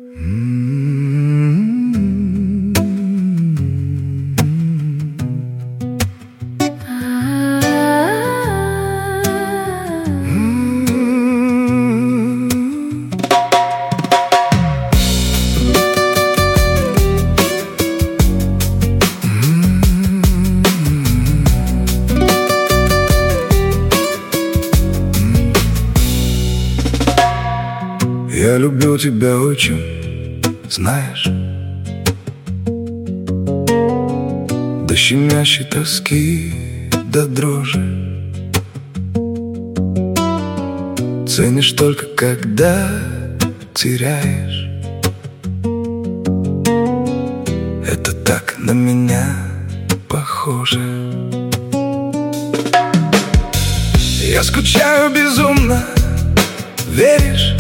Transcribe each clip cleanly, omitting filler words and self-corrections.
Я люблю тебя очень, знаешь, до щемящей тоски, до дрожи. Ценишь только, когда теряешь. Это так на меня похоже. Я скучаю безумно, веришь?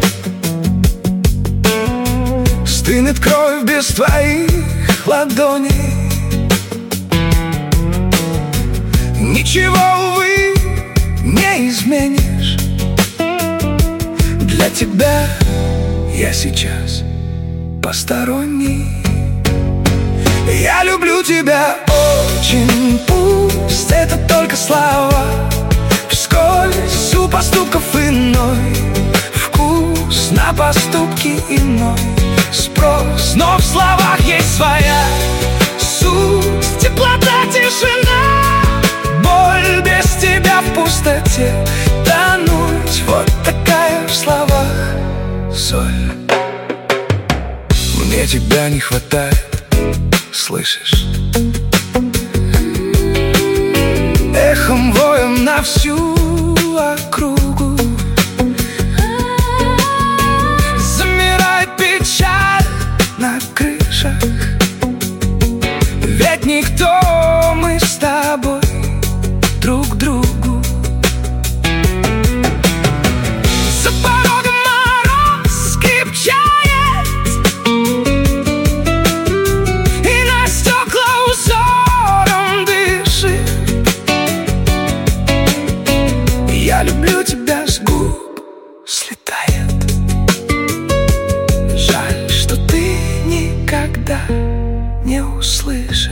Стынет кровь без твоих ладоней. Ничего, увы, не изменишь. Для тебя я сейчас посторонний. Я люблю тебя очень, пусть это только слова. Вскользь у поступков иной вкус, на поступки иной спрос, но в словах есть своя суть, теплота, тишина. Боль без тебя в пустоте тонуть, вот такая в словах соль. Мне тебя не хватает, слышишь? Эхом воем на всю округу замирает печаль на крышах. Ведь никто мы с тобой друг другу. За порогом мороз крепчает, и на стекла узором дышит. Я люблю тебя, с губ слетает. Жаль, что ты никогда не услышишь.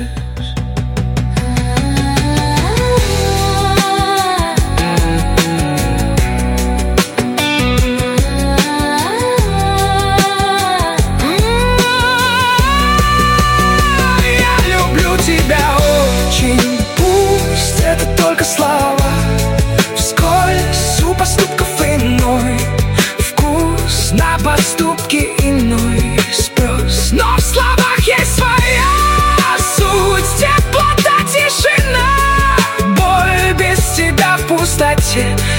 Я люблю тебя очень, пусть это только слова. Вскользь у поступков иной вкус, на поступки иной спрос, но в словах есть своя суть, теплота, тишина. Боль без тебя в пустоте